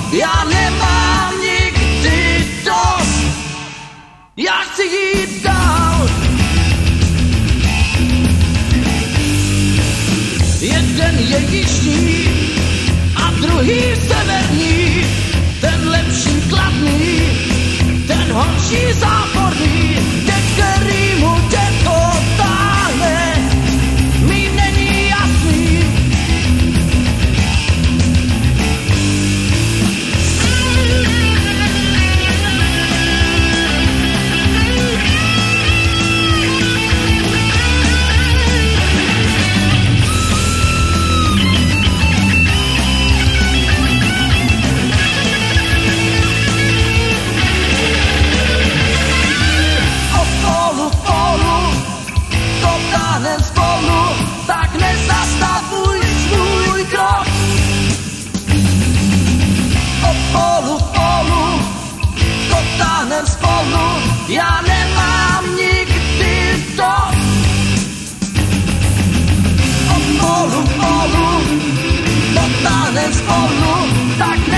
já nemám nikdy dost. Já chci jít dál. Jeden je jižní a druhý severní, ten lepší kladný, ten horší záporný, ke kterýmu tě to táhne, mi není jasný. Spolu, tak nezastavuj svůj krok. Od polu k polu, dotáhnem spolu, já nemám nikdy dost. Od polu k polu, dotáhnem spolu, tak